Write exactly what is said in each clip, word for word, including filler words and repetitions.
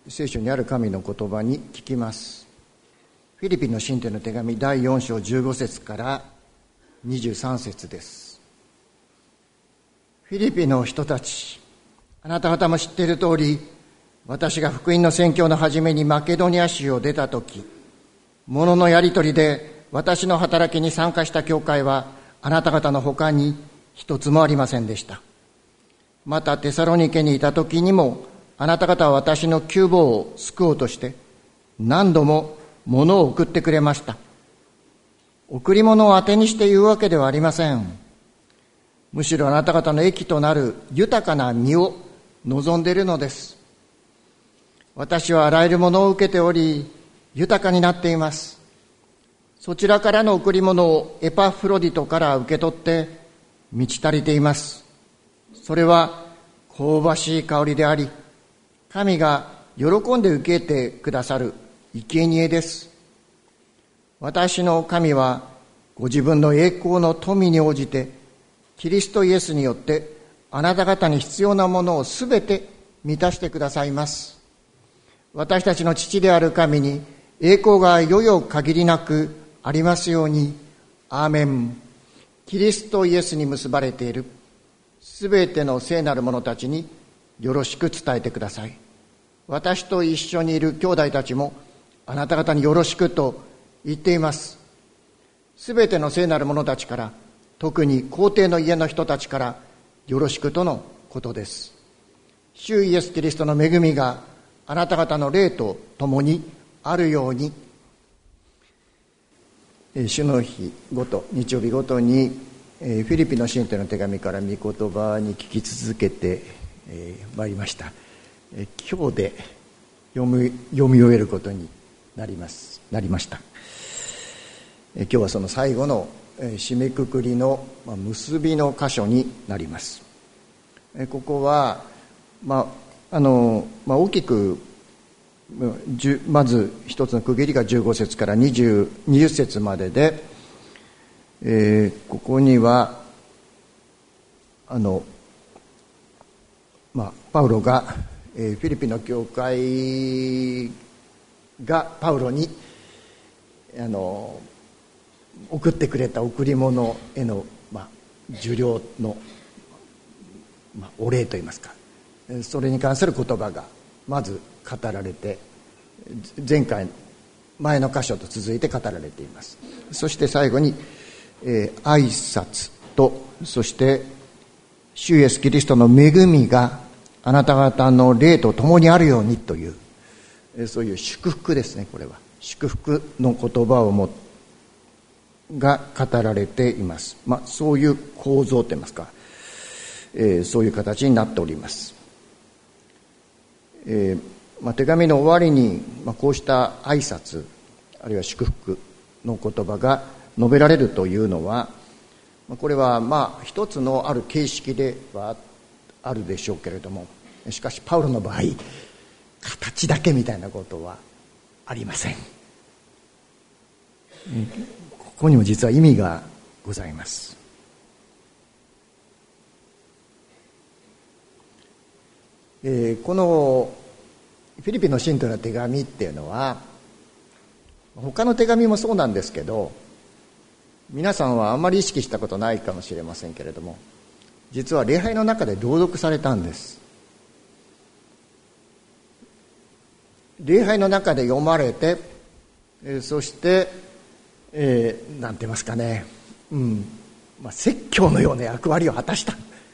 聖書にある神の言葉に聞きます。フィリピンの信徒への手紙だいよん章じゅうご節からにじゅうさん節です。フィリピンの人たち、あなた方も知っている通り、私が福音の宣教の初めにマケドニア州を出たとき、物のやり取りで私の働きに参加した教会はあなた方の他に一つもありませんでした。またテサロニケにいたときにも、あなた方は私の窮乏を救おうとして何度も物を送ってくれました。贈り物を当てにして言うわけではありません。むしろあなた方の益となる豊かな実を望んでいるのです。私はあらゆるものを受けており豊かになっています。そちらからの贈り物をエパフロディトから受け取って満ち足りています。それは香ばしい香りであり、神が喜んで受けてくださる生贄です。私の神はご自分の栄光の富に応じてキリストイエスによってあなた方に必要なものをすべて満たしてくださいます。私たちの父である神に栄光がよよ限りなくありますように。アーメン。キリストイエスに結ばれているすべての聖なる者たちによろしく伝えてください。私と一緒にいる兄弟たちもあなた方によろしくと言っています。すべての聖なる者たちから、特に皇帝の家の人たちからよろしくとのことです。主イエスキリストの恵みがあなた方の霊と共にあるように。主の日ごと、日曜日ごとにフィリピンの信徒の手紙から御言葉に聞き続けてまいりました。今日で読み、読み終えることになります、なりました。今日はその最後の締めくくりの結びの箇所になります。ここは、まああのまあ、大きくまず一つの区切りがじゅうご節からにじゅう、にじゅう節までで、えー、ここにはあの、まあ、パウロがフィリピンの教会がパウロにあの送ってくれた贈り物への、まあ、受領の、まあ、お礼といいますか、それに関する言葉がまず語られて、前回前の箇所と続いて語られています。そして最後に、えー、挨拶と、そして主イエスキリストの恵みがあなた方の霊と共にあるようにという、そういう祝福ですね。これは祝福の言葉をもが語られています。まあ、そういう構造といいますか、えー、そういう形になっております。えーまあ、手紙の終わりに、まあ、こうした挨拶あるいは祝福の言葉が述べられるというのは、これはまあ一つのある形式ではあるでしょうけれども、しかしパウロの場合形だけみたいなことはありません。ここにも実は意味がございます。えー、このフィリピンの信徒の手紙っていうのは、他の手紙もそうなんですけど、皆さんはあんまり意識したことないかもしれませんけれども、実は礼拝の中で朗読されたんです。礼拝の中で読まれて、えー、そして、えー、なんて言いますかね、うんまあ、説教のような役割を果たした。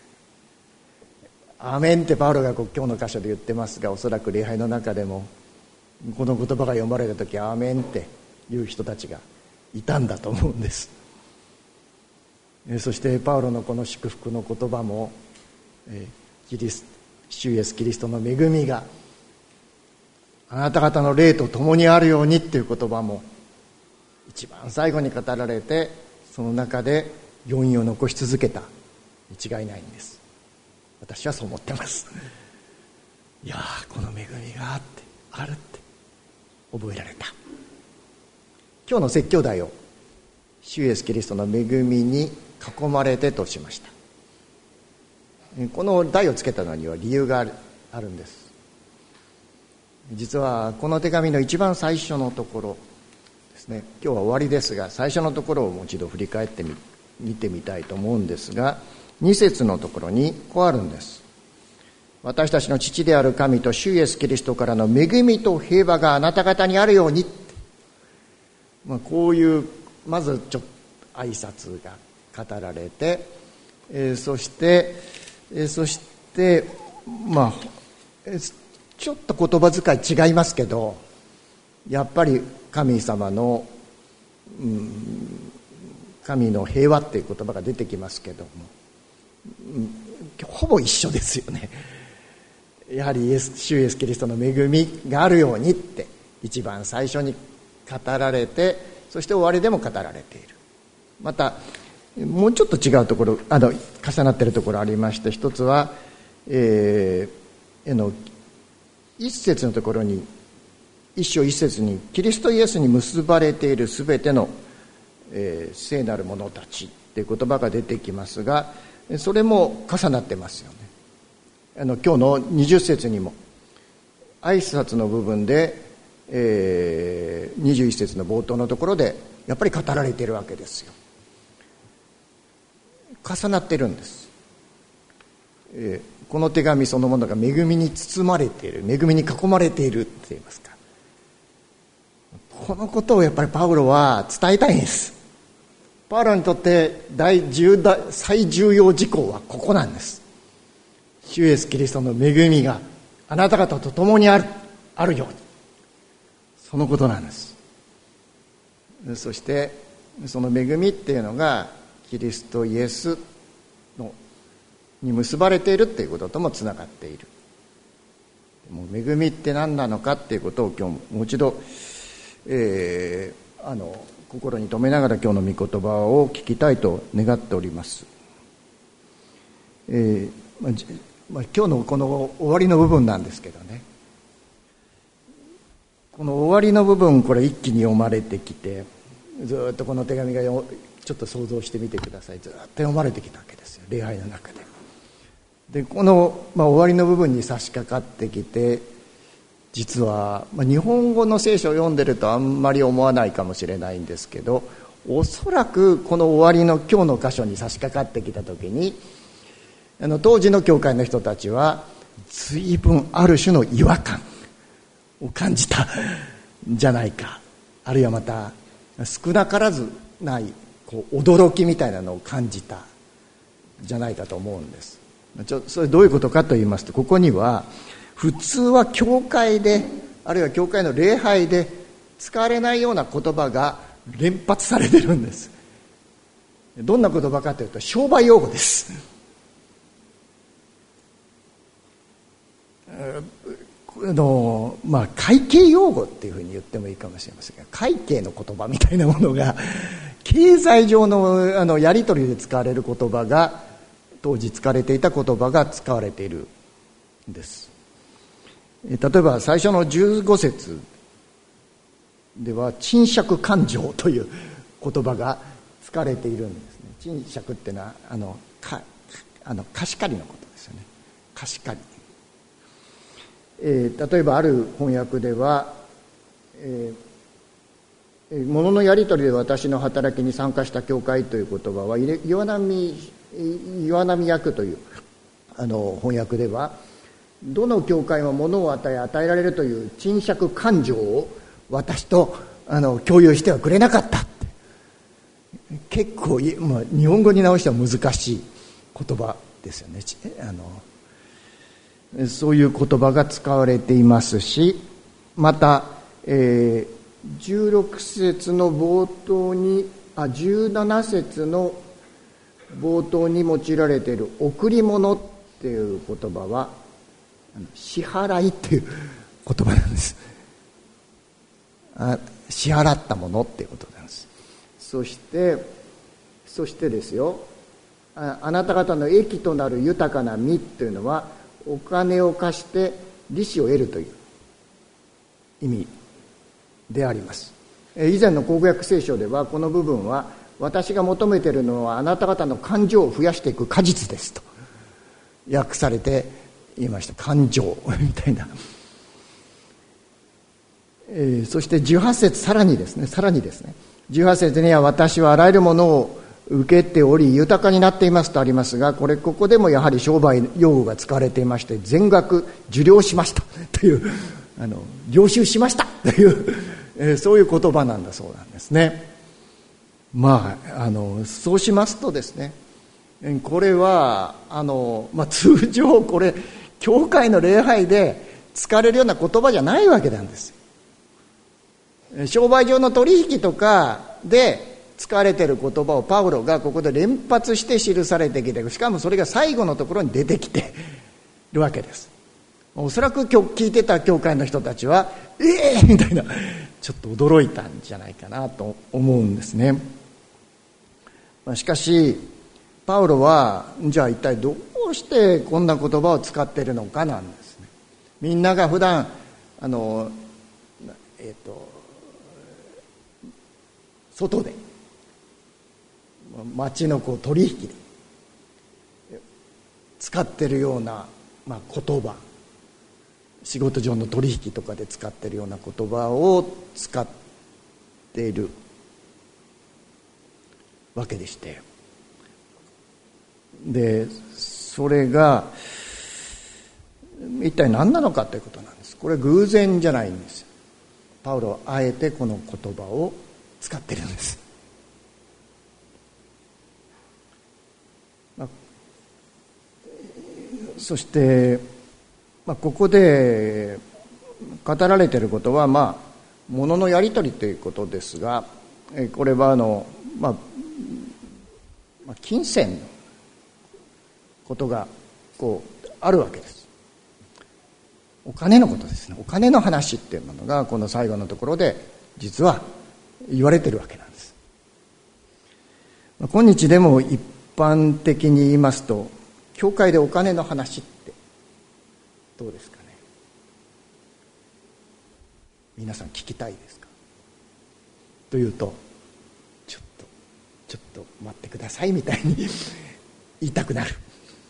アーメンってパウロが今日の箇所で言ってますが、おそらく礼拝の中でもこの言葉が読まれた時、アーメンっていう人たちがいたんだと思うんです。そしてパウロのこの祝福の言葉も、キリス主イエスキリストの恵みがあなた方の霊と共にあるようにっていう言葉も一番最後に語られて、その中で余韻を残し続けたに違いないんです。私はそう思ってます。いやー、この恵みがあってあるって覚えられた。今日の説教題を主イエスキリストの恵みに囲まれてとしました。この題をつけたのには理由がある、あるんです。 実はこの手紙の一番最初のところですね、今日は終わりですが最初のところをもう一度振り返ってみ見てみたいと思うんですが、に節のところにこうあるんです。私たちの父である神と主イエスキリストからの恵みと平和があなた方にあるように、まあ、こういうまずちょっと挨拶が語られて、えー、そして、えー、そしてまあ、えー、ちょっと言葉遣い違いますけど、やっぱり神様の、うん、神の平和っていう言葉が出てきますけども、うん、ほぼ一緒ですよね。やはりイエス主イエスキリストの恵みがあるようにって一番最初に語られて、そして終わりでも語られている。またもうちょっと違うところ、あの重なっているところありまして、一つは、えー、の一節のところに一章一節にキリストイエスに結ばれているすべての、えー、聖なる者たちっていう言葉が出てきますが、それも重なってますよね。あの今日のにじゅっ節にも挨拶の部分で、えー、にじゅういち節の冒頭のところでやっぱり語られているわけですよ。重なっているんです、えー、この手紙そのものが恵みに包まれている、恵みに囲まれているって言いますか、このことをやっぱりパウロは伝えたいんです。パウロにとって大重大最重要事項はここなんです。主イエスキリストの恵みがあなた方と共にある、あるように、そのことなんです。そしてその恵みっていうのがキリストイエスのに結ばれているっていうことともつながっている。もう恵みって何なのかっていうことを今日もう一度、えー、あの心に留めながら今日の御言葉を聞きたいと願っております。えーまあまあ、今日のこの終わりの部分なんですけどね、この終わりの部分、これ一気に読まれてきて、ずっとこの手紙がよちょっと想像してみてください。ずっと読まれてきたわけですよ、礼拝の中で。でこの、まあ、終わりの部分に差し掛かってきて、実は、まあ、日本語の聖書を読んでるとあんまり思わないかもしれないんですけど、おそらくこの終わりの今日の箇所に差し掛かってきた時に、あの当時の教会の人たちは随分ある種の違和感を感じたんじゃないか、あるいはまた少なからずないこう驚きみたいなのを感じたんじゃないかと思うんです。ちょそれどういうことかと言いますと、ここには普通は教会で、あるいは教会の礼拝で使われないような言葉が連発されてるんです。どんな言葉かというと商売用語です。あのまあ、会計用語っていうふうに言ってもいいかもしれませんが、会計の言葉みたいなものが経済上 の, あのやり取りで使われる言葉が、当時使われていた言葉が使われているんです。例えば最初のじゅうご節では賃借勘定という言葉が使われているんですね。賃借っていうのはあのかあの貸し借りのことですよね。貸し借り、えー、例えばある翻訳では、えー、物のやり取りで私の働きに参加した教会という言葉は岩波岩波訳というあの翻訳では、どの教会も物を与え与えられるという賃借勘定を私とあの共有してはくれなかったって、結構、まあ、日本語に直しては難しい言葉ですよね。あのそういう言葉が使われていますし、また、えー、じゅうろく節の冒頭にあじゅうなな節の冒頭に用いられている贈り物っていう言葉は支払いっていう言葉なんです。あ支払ったものっていうことなんです。そしてそしてですよ、あ, あなた方の益となる豊かな実っていうのはお金を貸して利子を得るという意味であります。以前の口語訳聖書ではこの部分は、私が求めているのはあなた方の感情を増やしていく果実ですと訳されていました。感情みたいな。 えー、そしてじゅうはち節、さらにですねさらにですねじゅうはち節には私はあらゆるものを受けており豊かになっていますとありますが、これここでもやはり商売用語が使われていまして、全額受領しましたという、あの領収しましたという、えー、そういう言葉なんだそうなんですね。まあ、あのそうしますとですね、これはあの、まあ、通常これ教会の礼拝で使われるような言葉じゃないわけなんです。商売上の取引とかで使われている言葉をパウロがここで連発して記されてきて、しかもそれが最後のところに出てきているわけです。おそらく今日聞いてた教会の人たちはええー、みたいな、ちょっと驚いたんじゃないかなと思うんですね。しかしパウロはじゃあ一体どうしてこんな言葉を使っているのかなんですね。みんなが普段あのえっ、ー、と外で町のこう取引で使っているような、まあ、言葉、仕事上の取引とかで使っているような言葉を使っているわけでして、でそれが一体何なのかということなんです。これ偶然じゃないんですよ。パウロはあえてこの言葉を使ってるんです。まあ、そして、まあ、ここで語られていることは、まあ物のやり取りということですが、これはあの、まあ、金銭のことがこうあるわけです。お金のことですね。お金の話っていうものがこの最後のところで実は言われているわけなんです。今日でも一般的に言いますと、教会でお金の話ってどうですかね。皆さん聞きたいですかというと、ちょっとちょっと待ってくださいみたいに言いたくなる。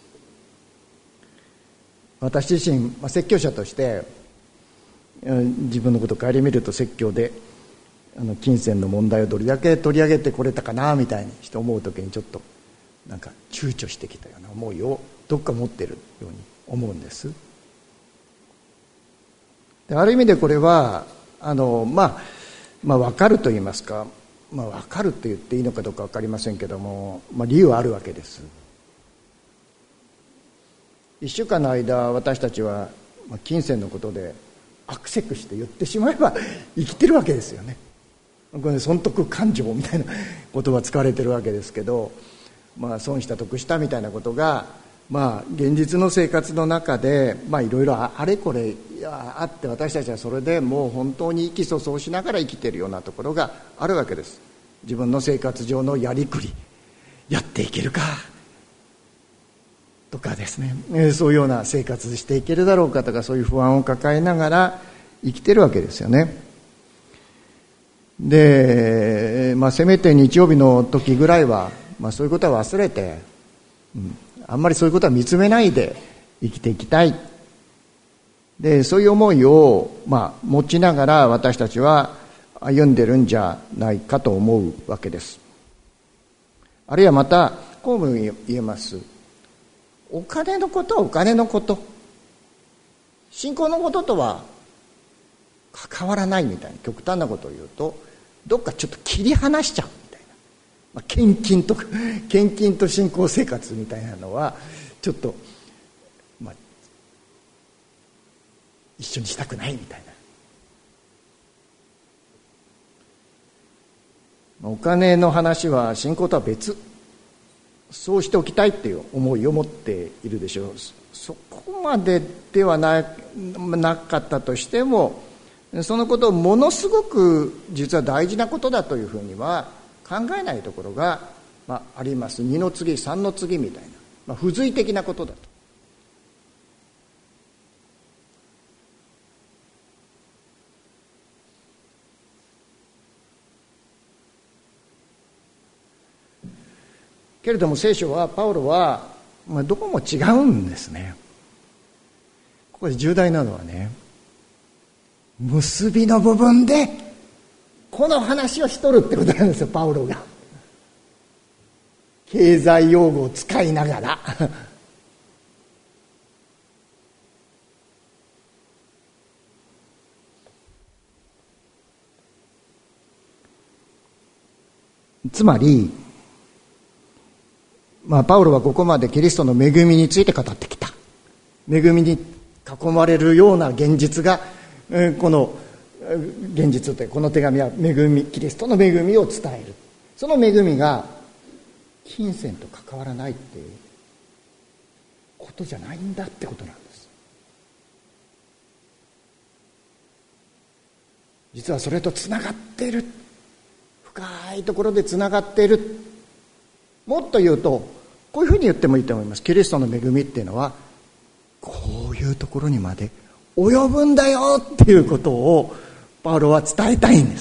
私自身、まあ、説教者として自分のことを顧みると、説教であの金銭の問題をどれだけ取り上げてこれたかなみたいにして思うときに、ちょっとなんか躊躇してきたような思いをどっか持っているように思うんです。である意味でこれはあの、まあ、まあ分かると言いますか、まあ、分かると言っていいのかどうか分かりませんけども、まあ、理由はあるわけです。一週間の間私たちは金銭のことでアクセクして言ってしまえば生きてるわけですよね。これ損得感情みたいな言葉使われてるわけですけど、まあ、損した得したみたいなことが、まあ、現実の生活の中でいろいろあれこれあって、私たちはそれでもう本当に意気粗相しながら生きているようなところがあるわけです。自分の生活上のやりくり、やっていけるかとかですね、そういうような生活していけるだろうかとか、そういう不安を抱えながら生きてるわけですよね。で、まあ、せめて日曜日の時ぐらいは、まあ、そういうことは忘れて、うん、あんまりそういうことは見つめないで生きていきたい。で、そういう思いを、まあ、持ちながら私たちは歩んでるんじゃないかと思うわけです。あるいはまたこうも言えます。お金のことはお金のこと、信仰のこととは関わらないみたいな極端なことを言うと、どっかちょっと切り離しちゃうみたいな、まあ、献金とか献金と信仰生活みたいなのはちょっと、まあ、一緒にしたくないみたいな。お金の話は信仰とは別、そうしておきたいっていう思いを持っているでしょう。そこまででは な, なかったとしても、そのことをものすごく実は大事なことだというふうには考えないところが、まあ、あります。二の次三の次みたいな、まあ、付随的なことだと。けれども聖書は、パウロは、まあ、どこも違うんですね。ここで重大なのはね、 結びの部分でこの話をしとるってことなんですよ、パウロが。経済用語を使いながらつまり、まあ、パウロはここまでキリストの恵みについて語ってきた。恵みに囲まれるような現実が、この現実というこの手紙は恵み、キリストの恵みを伝える。その恵みが金銭と関わらないっていうことじゃないんだってことなんです。実はそれとつながっている。深いところでつながっている。もっと言うとこういうふうに言ってもいいと思います。キリストの恵みっていうのはこういうところにまで及ぶんだよっていうことをパウロは伝えたいんです。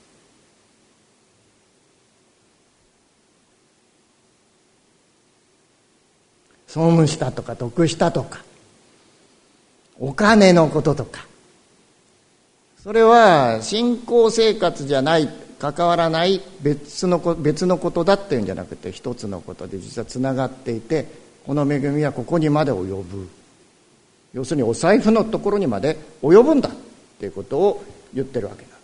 損したとか得したとかお金のこととか、それは信仰生活じゃない、関わらない別の別のことだっていうんじゃなくて、一つのことで実はつながっていて、この恵みはここにまで及ぶ、要するにお財布のところにまで及ぶんだっていうことを言ってるわけなんです。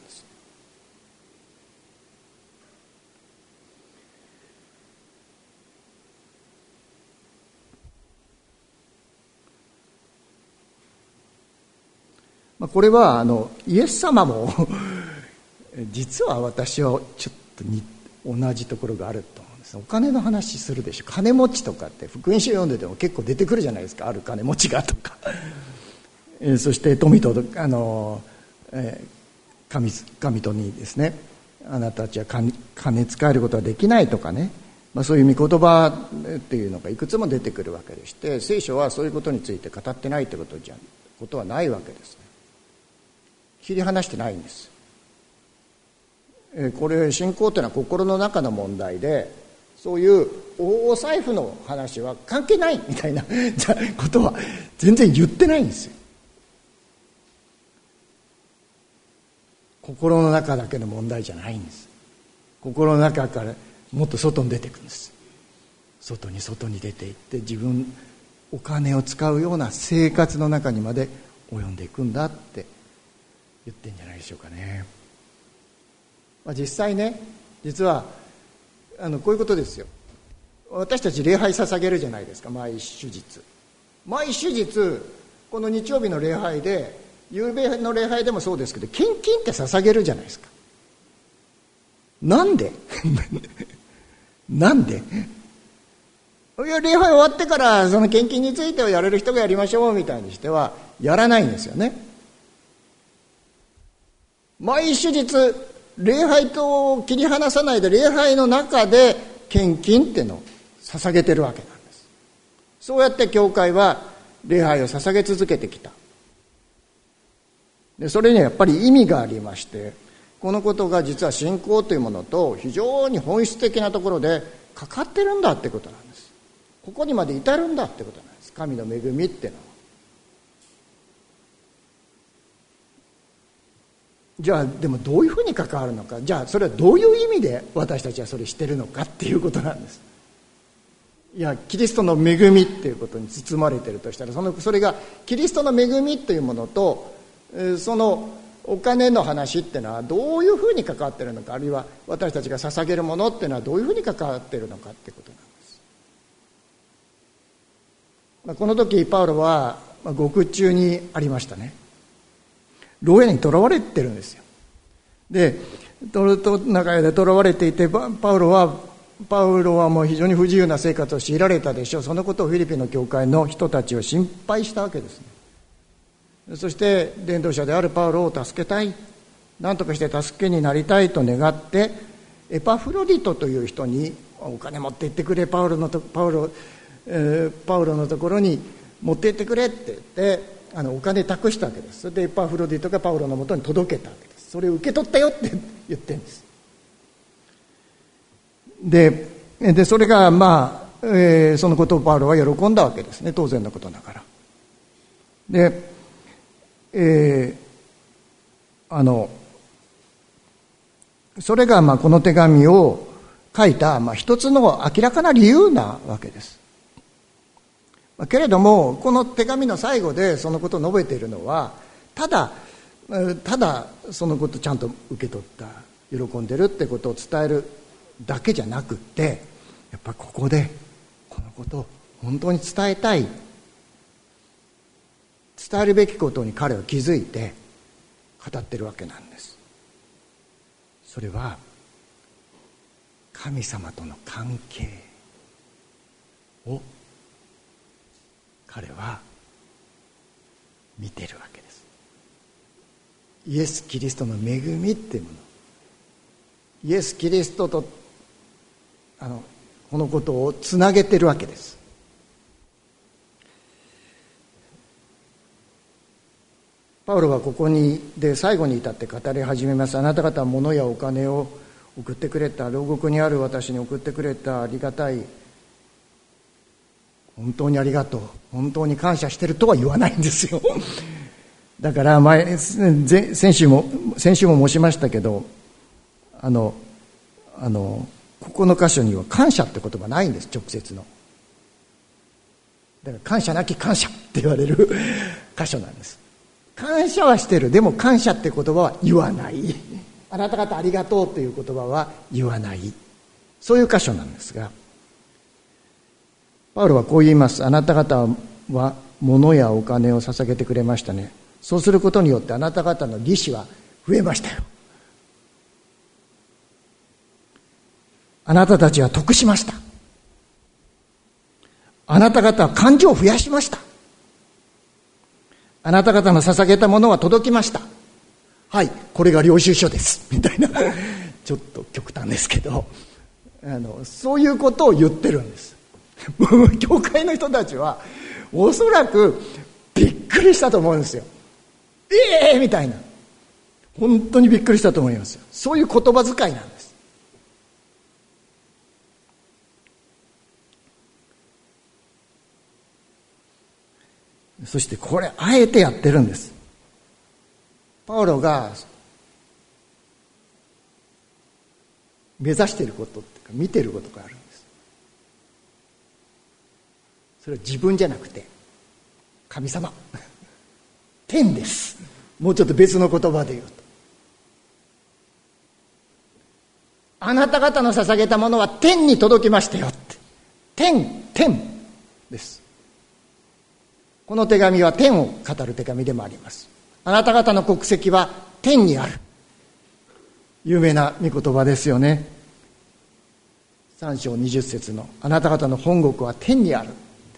これはあのイエス様も実は私はちょっとに同じところがあると思うんです。お金の話するでしょ。金持ちとかって福音書読んでても結構出てくるじゃないですか。ある金持ちがとかそして富とあの、えー、神, 神とにですね、あなたたちは 金, 金使えることはできないとかね、まあ、そういう御言葉っていうのがいくつも出てくるわけでして、聖書はそういうことについて語ってないってことじゃことはないわけですね。切り離してないんです。これ信仰というのは心の中の問題で、そういうお財布の話は関係ないみたいなことは全然言ってないんですよ。心の中だけの問題じゃないんです。心の中からもっと外に出ていくんです。外に外に出ていって自分お金を使うような生活の中にまで及んでいくんだって言ってんじゃないでしょうかね。まあ、実際ね、実はあのこういうことですよ。私たち礼拝捧げるじゃないですか、毎主日。毎主日この日曜日の礼拝で、夕べの礼拝でもそうですけど、献金って捧げるじゃないですか。なんでなんでいや、礼拝終わってからその献金についてはやれる人がやりましょうみたいにしてはやらないんですよね。毎主日礼拝と切り離さないで、礼拝の中で献金っていうのを捧げてるわけなんです。そうやって教会は礼拝を捧げ続けてきた。でそれにはやっぱり意味がありまして、このことが実は信仰というものと非常に本質的なところでかかってるんだってことなんです。ここにまで至るんだってことなんです。神の恵みっていうのは。じゃあでもどういうふうに関わるのか、じゃあそれはどういう意味で私たちはそれしてるのかっていうことなんです。いや、キリストの恵みっていうことに包まれているとしたら、そのそれがキリストの恵みというものとそのお金の話っていうのはどういうふうに関わっているのか、あるいは私たちが捧げるものっていうのはどういうふうに関わっているのかっていうことなんです。まあ、この時パウロは獄中にありましたね。牢屋に囚われてるんですよ。で、トルト中屋で囚われていて、パウロはパウロはもう非常に不自由な生活を強いられたでしょう。そのことをフィリピンの教会の人たちは心配したわけですね。そして伝道者であるパウロを助けたい、何とかして助けになりたいと願って、エパフロディトという人にお金持って行ってくれ、パウロのとパウロ、えー、パウロのところに持って行ってくれって言ってあのお金託したわけです。それでエパフロディトがパウロのもとに届けたわけです。それを受け取ったよって言ってるんです。で、でそれがまあ、えー、そのことをパウロは喜んだわけですね。当然のことだから。で、えあのそれがまあこの手紙を書いたまあ一つの明らかな理由なわけです。けれどもこの手紙の最後でそのことを述べているのは、ただただそのことをちゃんと受け取った、喜んでるってことを伝えるだけじゃなくって、やっぱここでこのことを本当に伝えたい、伝えるべきことに彼は気づいて語ってるわけなんです。それは神様との関係を彼は見てるわけです。イエス・キリストの恵みっていうもの、イエス・キリストとあのこのことをつなげてるわけです。パウロはここにで最後に至って語り始めます。あなた方は物やお金を送ってくれた、牢獄にある私に送ってくれた、ありがたい、本当にありがとう、本当に感謝してるとは言わないんですよ。だから前先週も先週も申しましたけど、あのあのここの箇所には感謝って言葉ないんです、直接の。だから感謝なき感謝って言われる箇所なんです。感謝はしてる、でも感謝って言葉は言わない、あなた方ありがとうという言葉は言わない、そういう箇所なんですが、パウロはこう言います。あなた方は物やお金を捧げてくれましたね。そうすることによってあなた方の利子は増えましたよ。あなたたちは得しました。あなた方は感情を増やしました。あなた方の捧げたものは届きました。はい、これが領収書ですみたいなちょっと極端ですけど、あのそういうことを言ってるんです。教会の人たちはおそらくびっくりしたと思うんですよ。ええー、みたいな、本当にびっくりしたと思いますよ。そういう言葉遣いなんです。そしてこれあえてやってるんです。パウロが目指していることっていうか見ていることがあるんです。それは自分じゃなくて神様、天です。もうちょっと別の言葉で言うと、あなた方の捧げたものは天に届きましたよって。天、天です。この手紙は天を語る手紙でもあります。あなた方の国籍は天にある。有名な御言葉ですよね。さん章にじゅっ節のあなた方の本国は天にあるって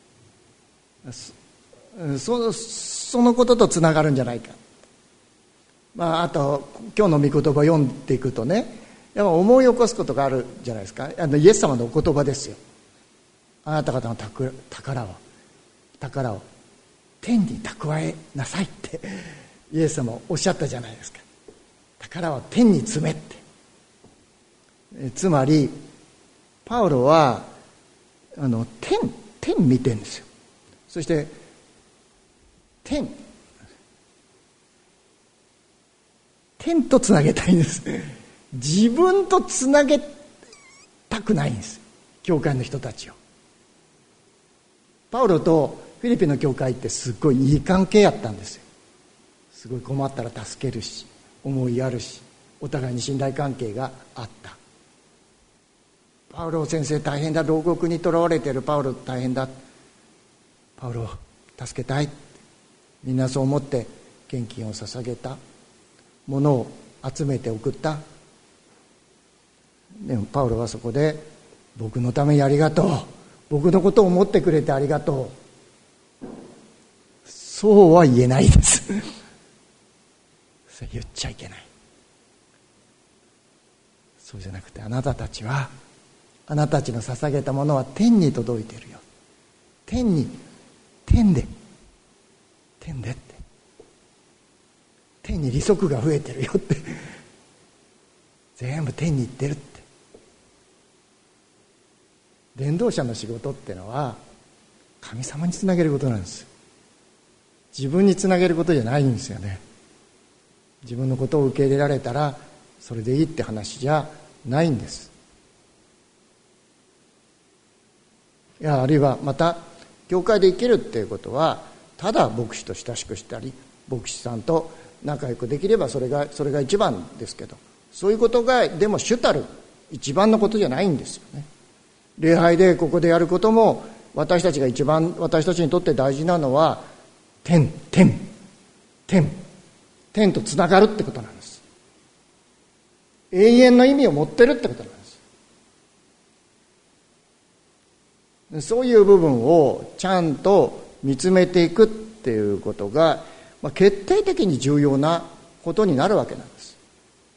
いう、そ, そのこととつながるんじゃないか。まあ、あと今日の御言葉を読んでいくとね、やっぱ思い起こすことがあるじゃないですか。あのイエス様のお言葉ですよ。あなた方の宝を宝を天に蓄えなさいってイエス様おっしゃったじゃないですか。宝を天に詰めって。えつまりパウロはあの天天見てるんですよ。そして天天とつなげたいんです。自分とつなげたくないんです、教会の人たちを。パウロとフィリピンの教会ってすごいいい関係やったんですよ。すごい困ったら助けるし、思いやるし、お互いに信頼関係があった。パウロ先生大変だ、牢獄にとらわれているパウロ大変だ、パウロを助けたい、みんなそう思って献金を捧げた、ものを集めて送った。でもパウロはそこで僕のためにありがとう、僕のことを思ってくれてありがとう、そうは言えないですそれ言っちゃいけない。そうじゃなくて、あなたたちはあなたたちの捧げたものは天に届いているよ、天に天で天でって天に利息が増えてるよって全部天に行ってるって。伝道者の仕事ってのは神様につなげることなんです。自分につなげることじゃないんですよね。 自分のことを受け入れられたらそれでいいって話じゃないんです。いや、あるいはまた教会で生きるっていうことは、ただ牧師と親しくしたり牧師さんと仲良くできればそれがそれが一番ですけど、そういうことがでも主たる一番のことじゃないんですよね。礼拝でここでやることも、私たちが一番私たちにとって大事なのは天天天天とつながるってことなんです。永遠の意味を持ってるってことなんです。そういう部分をちゃんと見つめていくっていうことが、まあ、決定的に重要なことになるわけなんです。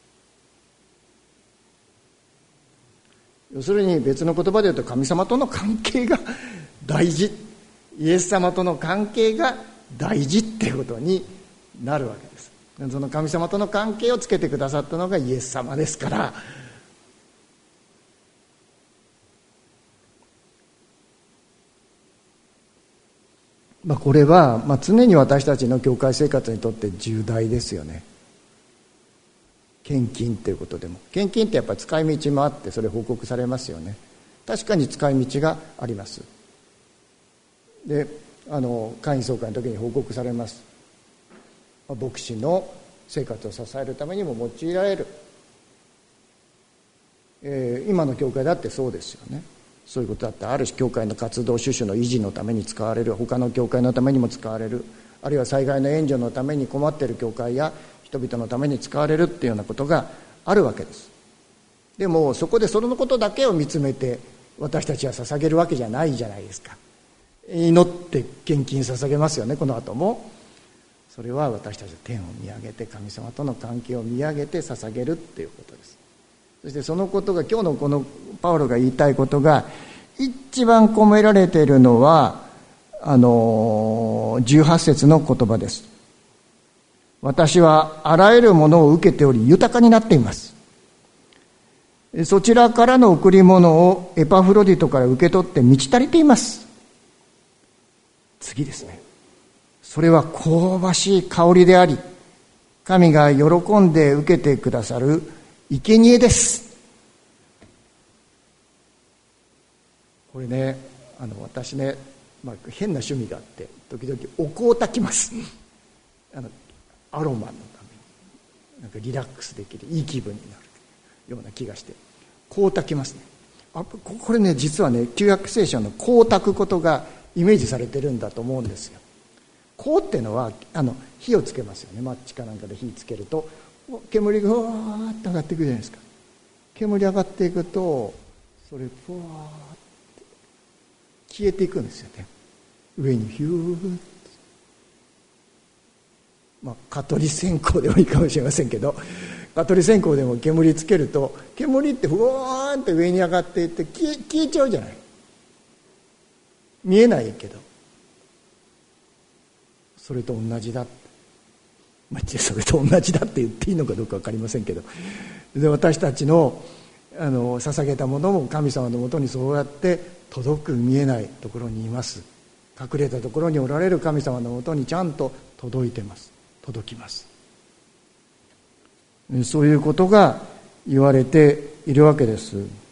要するに別の言葉で言うと、神様との関係が大事、イエス様との関係が大事っていうことになるわけです。その神様との関係をつけてくださったのがイエス様ですから、まあ、これは、まあ、常に私たちの教会生活にとって重大ですよね。献金っていうことでも、献金ってやっぱり使い道もあって、それ報告されますよね。確かに使い道があります。で、あの会員総会の時に報告されます。牧師の生活を支えるためにも用いられる、えー、今の教会だってそうですよね。そういうことだってあるし、教会の活動趣旨の維持のために使われる、他の教会のためにも使われる、あるいは災害の援助のために困っている教会や人々のために使われるっていうようなことがあるわけです。でもそこでそのことだけを見つめて私たちは捧げるわけじゃないじゃないですか。祈って献金捧げますよね。この後もそれは私たちは天を見上げて、神様との関係を見上げて捧げるっていうことです。そしてそのことが、今日のこのパウロが言いたいことが一番込められているのは、あのじゅうはち節の言葉です。私はあらゆるものを受けており豊かになっています。そちらからの贈り物をエパフロディトから受け取って満ち足りています。次ですね。それは香ばしい香りであり、神が喜んで受けてくださる生贄です。これね、あの私ね、まあ、変な趣味があって時々お香を焚きますあのアロマのためになんかリラックスできる、いい気分になるような気がして香を焚きますね。あ、これね、実はね、旧約聖書の香を焚くことがイメージされてるんだと思うんですよ。香っていうのはあの火をつけますよね。マッチかなんかで火つけると煙がふわーっと上がっていくじゃないですか。煙上がっていくとそれふわーって消えていくんですよね。上にヒューッと、まあ蚊取り線香でもいいかもしれませんけど、蚊取り線香でも煙つけると煙ってふわーって上に上がっていって消え、消えちゃうじゃない。見えないけどそれと同じだって、まあ、それと同じだって言っていいのかどうか分かりませんけど、で私たちのあの捧げたものも神様のもとにそうやって届く、見えないところにいます。隠れたところにおられる神様のもとにちゃんと届いてます。届きます。そういうことが言われているわけです。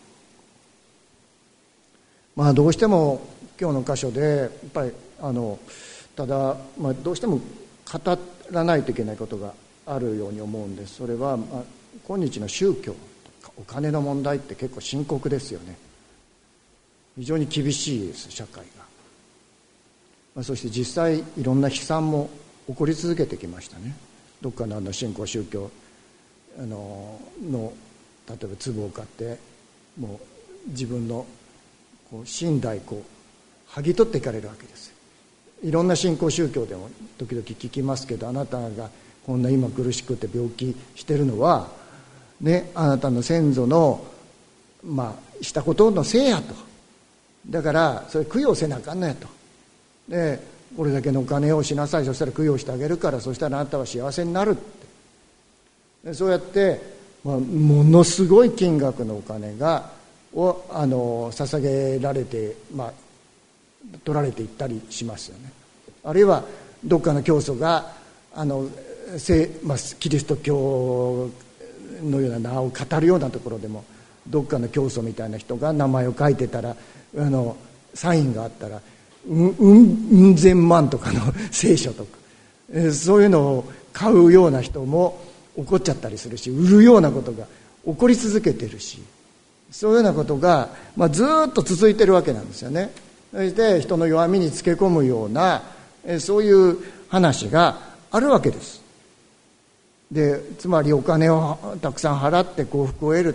まあどうしても今日の箇所でやっぱりあのただ、まあ、どうしても語らないといけないことがあるように思うんです。それは、まあ、今日の宗教、お金の問題って結構深刻ですよね。非常に厳しいです、社会が。まあ、そして実際いろんな悲惨も起こり続けてきましたね。どっかのあの新興宗教あのの例えば壺を買ってもう自分のこう身代こう剥ぎ取っていかれるわけです。いろんな新興宗教でも時々聞きますけど、あなたがこんな今苦しくて病気してるのは、ね、あなたの先祖の、まあ、したことのせいやと。だからそれ供養せなあかんのやと。でこれだけのお金をしなさい、そしたら供養してあげるから、そしたらあなたは幸せになるって。でそうやって、まあ、ものすごい金額のお金がをあの捧げられて、まあ取られていったりしますよね。あるいはどっかの教祖があのまあ、キリスト教のような名を語るようなところでも、どっかの教祖みたいな人が名前を書いてたら、あのサインがあったらうんうん千万とかの聖書とか、そういうのを買うような人も怒っちゃったりするし、売るようなことが起こり続けてるし、そういうようなことが、まあ、ずっと続いてるわけなんですよね。そして人の弱みにつけ込むような、そういう話があるわけです。で、つまりお金をたくさん払って幸福を得るって、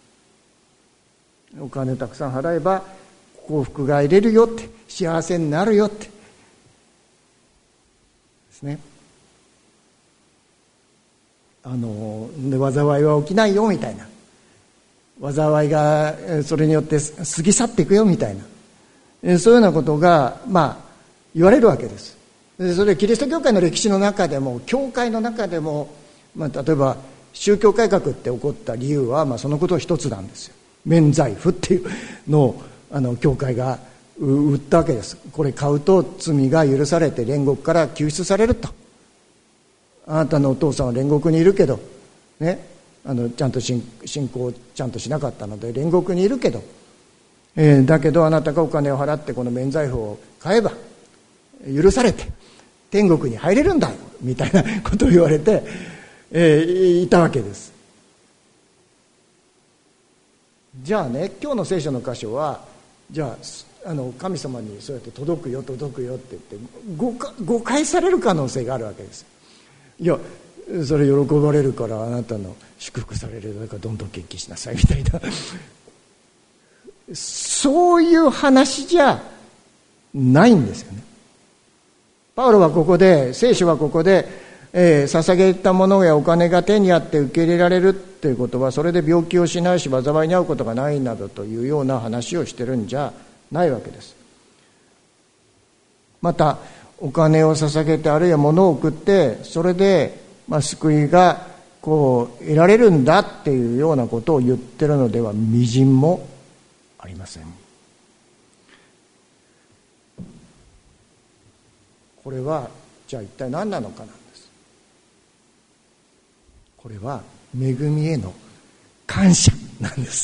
お金をたくさん払えば幸福が得れるよって、幸せになるよってですね。あの災いは起きないよみたいな、災いがそれによって過ぎ去っていくよみたいな、そういうようなことがまあ言われるわけです。それキリスト教会の歴史の中でも、教会の中でも、まあ、例えば宗教改革って起こった理由は、まあ、そのこと一つなんですよ。免罪符っていうのをあの教会が売ったわけです。これ買うと罪が許されて煉獄から救出されると。あなたのお父さんは煉獄にいるけどね、あのちゃんと信仰をちゃんとしなかったので煉獄にいるけど、えー、だけどあなたがお金を払ってこの免罪符を買えば許されて天国に入れるんだよみたいなことを言われて、えー、いたわけです。じゃあね、今日の聖書の箇所はじゃあ、あの神様にそうやって届くよ届くよって言って誤解、誤解される可能性があるわけです。いや、それ喜ばれるからあなたの祝福される、だからどんどん献金しなさいみたいなそういう話じゃないんですよね。パウロはここで、聖書はここで、えー、捧げたものやお金が手にあって受け入れられるっていうことは、それで病気をしないし災いに遭うことがないなどというような話をしてるんじゃないわけです。またお金を捧げて、あるいは物を送って、それで、まあ、救いがこう得られるんだっていうようなことを言ってるのではみじんもありません。これはじゃあ一体何なのかなんです。これは恵みへの感謝なんです。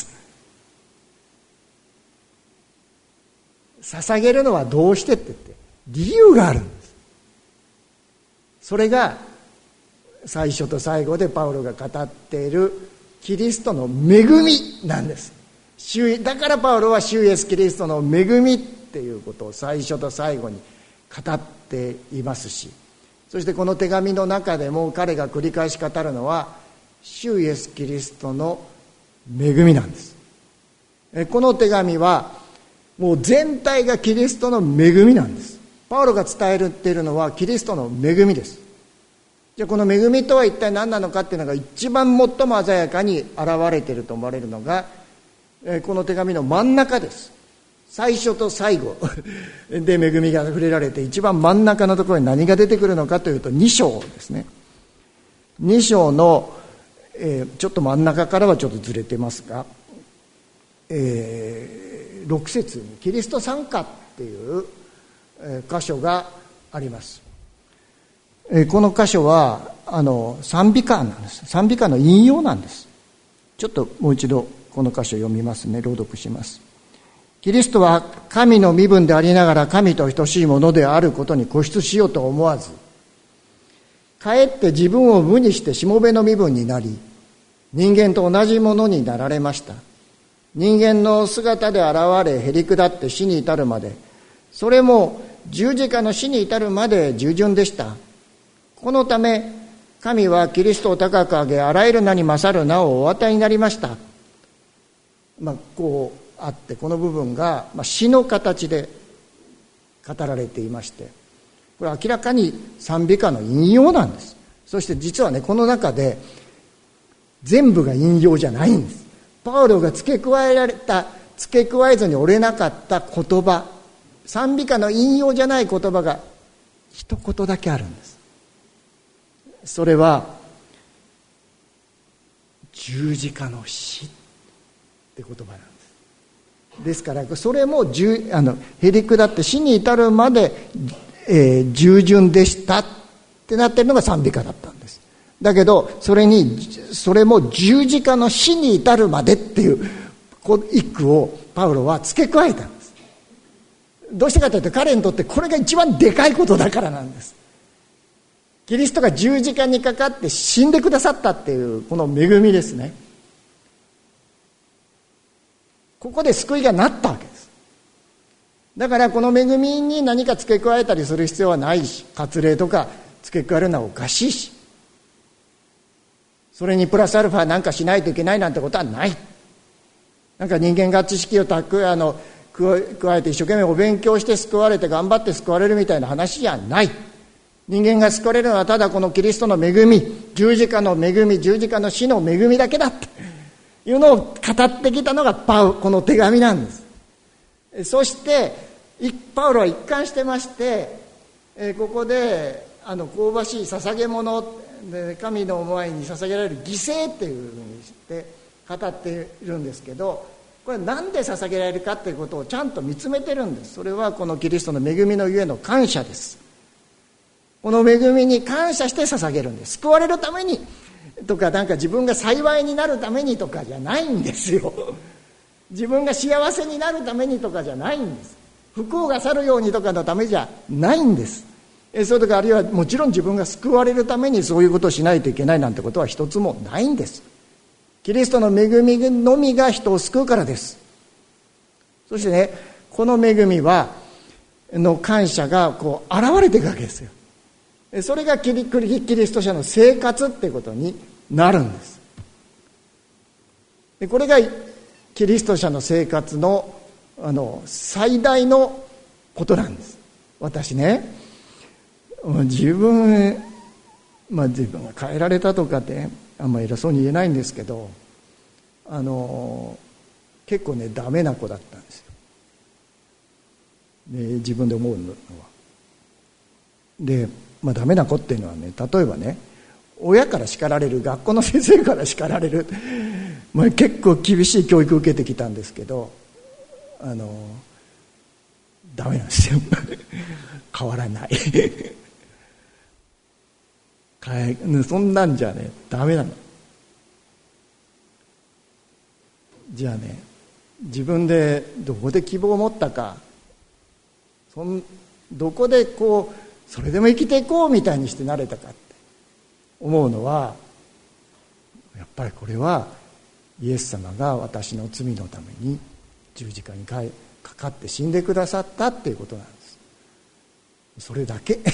捧げるのはどうしてって言って理由があるんです。それが最初と最後でパウロが語っているキリストの恵みなんです。だからパウロは主イエスキリストの恵みっていうことを最初と最後に語っていますし、そしてこの手紙の中でも彼が繰り返し語るのは主イエスキリストの恵みなんです。この手紙はもう全体がキリストの恵みなんです。パウロが伝えているのはキリストの恵みです。じゃあこの恵みとは一体何なのかっていうのが一番最も鮮やかに現れていると思われるのがこの手紙の真ん中です。最初と最後で恵みが触れられて、一番真ん中のところに何が出てくるのかというとに章ですね。に章の、えー、ちょっと真ん中からはちょっとずれてますが、えー、ろく節にキリスト賛歌っていう、えー、箇所があります。えー、この箇所はあの賛美歌なんです。賛美歌の引用なんです。ちょっともう一度この箇所読みますね。朗読します。キリストは神の身分でありながら神と等しいものであることに固執しようと思わず、かえって自分を無にしてしもべの身分になり、人間と同じものになられました。人間の姿で現れ、へり下って死に至るまで、それも十字架の死に至るまで従順でした。このため神はキリストを高く上げ、あらゆる名に勝る名をお与えになりました。まあ、こうあって、この部分が詩の形で語られていまして、これは明らかに賛美歌の引用なんです。そして実はね、この中で全部が引用じゃないんです。パウロが付け加えられた、付け加えずに折れなかった言葉、賛美歌の引用じゃない言葉が一言だけあるんです。それは十字架の死って言葉なんです。ですからそれもあのへり下って死に至るまで、えー、従順でしたっってなってるのが賛美歌だったんです。だけどそれにそれも十字架の死に至るまでっていう一句をパウロは付け加えたんです。どうしてかというと彼にとってこれが一番でかいことだからなんです。キリストが十字架にかかって死んでくださったっていうこの恵みですね。ここで救いがなったわけです。だからこの恵みに何か付け加えたりする必要はないし、割礼とか付け加えるのはおかしいし、それにプラスアルファなんかしないといけないなんてことはない。なんか人間が知識をたくあの加えて一生懸命お勉強して救われて頑張って救われるみたいな話じゃない。人間が救われるのはただこのキリストの恵み、十字架の恵み、十字架の死の恵みだけだっていうのを語ってきたのがパウこの手紙なんです。そしてパウロは一貫してまして、ここであの香ばしい捧げ物で神の前に捧げられる犠牲っていうふうにして語っているんですけど、これなんで捧げられるかっていうことをちゃんと見つめてるんです。それはこのキリストの恵みのゆえの感謝です。この恵みに感謝して捧げるんです。救われるためにとか、なんか自分が幸いになるためにとかじゃないんですよ。自分が幸せになるためにとかじゃないんです。不幸が去るようにとかのためじゃないんです。それとかあるいはもちろん自分が救われるためにそういうことをしないといけないなんてことは一つもないんです。キリストの恵みのみが人を救うからです。そしてね、この恵みはの感謝がこう現れていくわけですよ。それがキリ、キリスト者の生活っていうことになるんです。でこれがキリスト者の生活のあの最大のことなんです。私ね、自分、まあ、自分が変えられたとかってあんまり偉そうに言えないんですけど、あの結構ねダメな子だったんですよ。で自分で思うのはで、まあ、ダメな子っていうのはね、例えばね、親から叱られる、学校の先生から叱られる、まあ、結構厳しい教育を受けてきたんですけど、あのダメなんですよ変わらないそんなんじゃねダメなの。じゃあね、自分でどこで希望を持ったか、そんどこでこうそれでも生きていこうみたいにしてなれたかって思うのは、やっぱりこれはイエス様が私の罪のために十字架にかかって死んでくださったっていうことなんです。それだけ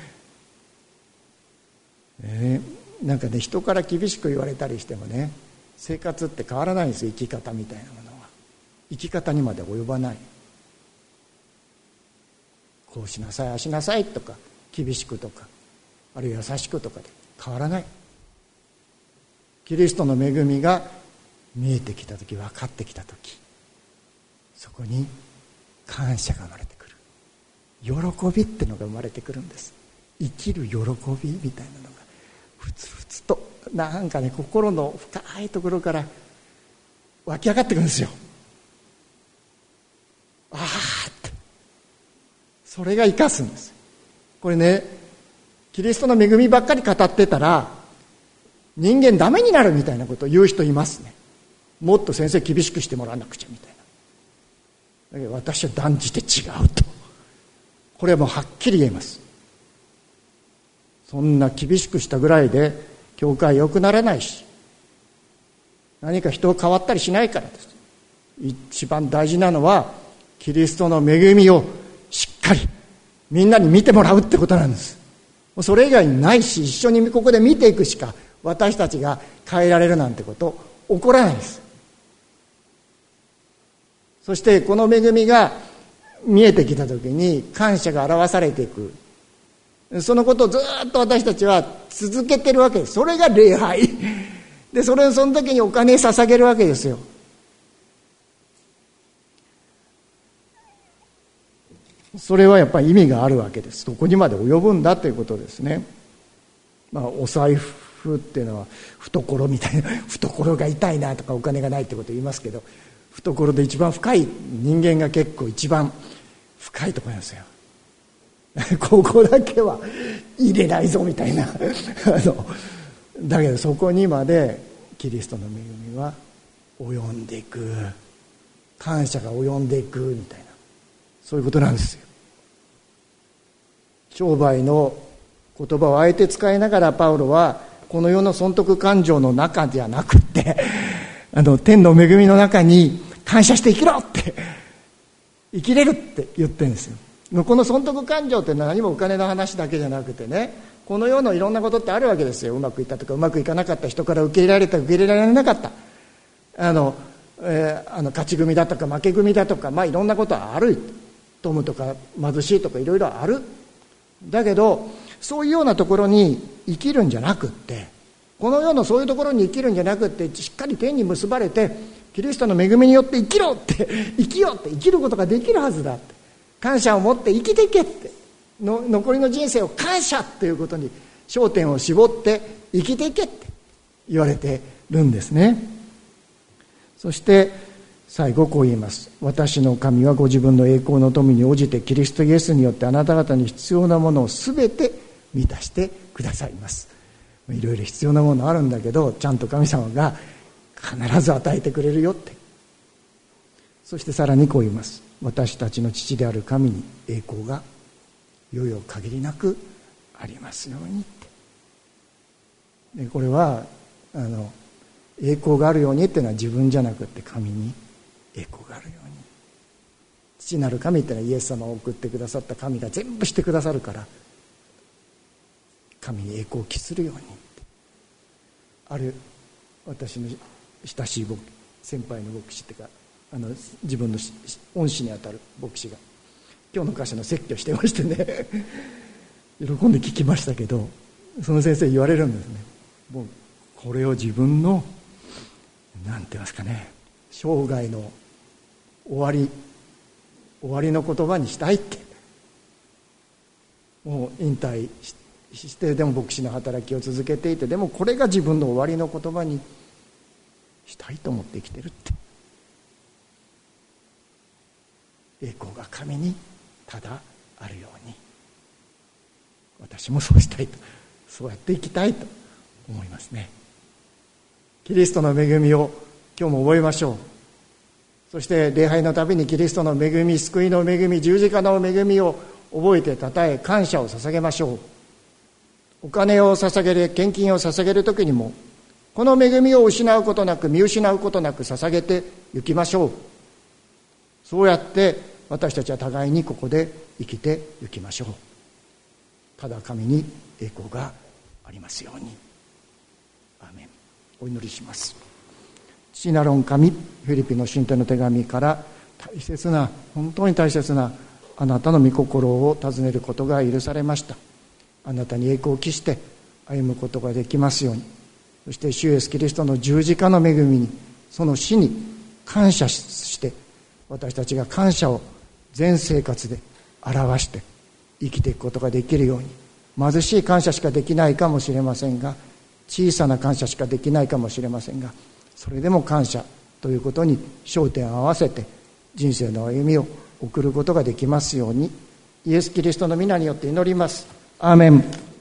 ね、なんかね、人から厳しく言われたりしてもね、生活って変わらないんですよ。生き方みたいなものは生き方にまで及ばない。こうしなさい、ああしなさいとか厳しくとか、あるいは優しくとかで変わらない。キリストの恵みが見えてきたとき、分かってきたとき、そこに感謝が生まれてくる。喜びってのが生まれてくるんです。生きる喜びみたいなのがふつふつとなんかね、心の深いところから湧き上がってくるんですよ。ああって、それが生かすんです。これね、キリストの恵みばっかり語ってたら人間ダメになるみたいなことを言う人いますね。もっと先生厳しくしてもらわなくちゃみたいな。だけど私は断じて違うと、これはもうはっきり言えます。そんな厳しくしたぐらいで教会良くならないし、何か人が変わったりしないからです。一番大事なのはキリストの恵みをしっかりみんなに見てもらうってことなんです。それ以外にないし、一緒にここで見ていくしか私たちが変えられるなんてこと起こらないです。そしてこの恵みが見えてきたときに感謝が表されていく、そのことをずっと私たちは続けてるわけです。それが礼拝で、それその時にお金捧げるわけですよ。それはやっぱり意味があるわけです。どこにまで及ぶんだということですね。まあ、お財布っていうのは懐みたいな、懐が痛いなとかお金がないってことを言いますけど、懐で一番深い、人間が結構一番深いところなんですよ。 ここだけは入れないぞみたいなあのだけどそこにまでキリストの恵みは及んでいく、感謝が及んでいくみたいな、そういうことなんですよ。商売の言葉をあえて使いながらパウロはこの世の損得感情の中じゃなくってあの天の恵みの中に感謝して生きろって生きれるって言ってるんですよ。この損得感情って何もお金の話だけじゃなくてね、この世のいろんなことってあるわけですよ。うまくいったとかうまくいかなかった、人から受け入れられた受け入れられなかった、あの、えー、あの勝ち組だとか負け組だとか、まあいろんなことはある。富むとか貧しいとかいろいろある。だけどそういうようなところに生きるんじゃなくって、この世のそういうところに生きるんじゃなくって、しっかり天に結ばれてキリストの恵みによって生きろって生きようって、生きることができるはずだって、感謝を持って生きていけっての、残りの人生を感謝ということに焦点を絞って生きていけって言われてるんですね。そして最後こう言います。私の神はご自分の栄光の富に応じてキリストイエスによってあなた方に必要なものをすべて満たしてくださいます。いろいろ必要なものあるんだけど、ちゃんと神様が必ず与えてくれるよって。そしてさらにこう言います。私たちの父である神に栄光がよよ限りなくありますようにって。でこれはあの栄光があるようにっていうのは自分じゃなくって神に栄光があるように。父なる神ってのはイエス様を送ってくださった神が全部してくださるから、神に栄光を期するように。ある私の親しい先輩の牧師っていうか、あの自分の恩師にあたる牧師が今日の歌詞の説教してましてね喜んで聞きましたけど、その先生言われるんですね。もうこれを自分のなんて言いますかね、生涯の終わり終わりの言葉にしたいって。もう引退してでも牧師の働きを続けていて、でもこれが自分の終わりの言葉にしたいと思って生きてるって。栄光が神にただあるように、私もそうしたいと、そうやって生きたいと思いますね。キリストの恵みを今日も覚えましょう。そして礼拝のたびにキリストの恵み、救いの恵み、十字架の恵みを覚えてたたえ感謝を捧げましょう。お金を捧げる、献金を捧げるときにもこの恵みを失うことなく、見失うことなく捧げていきましょう。そうやって私たちは互いにここで生きていきましょう。ただ神に栄光がありますように。アーメン。お祈りします。父なる御神、フィリピの信徒の手紙から大切な、本当に大切なあなたの御心を尋ねることが許されました。あなたに栄光を期して歩むことができますように。そして主イエスキリストの十字架の恵みに、その死に感謝して、私たちが感謝を全生活で表して生きていくことができるように。貧しい感謝しかできないかもしれませんが、小さな感謝しかできないかもしれませんが、それでも感謝ということに焦点を合わせて人生の歩みを送ることができますように。イエス・キリストの皆によって祈ります。アーメン。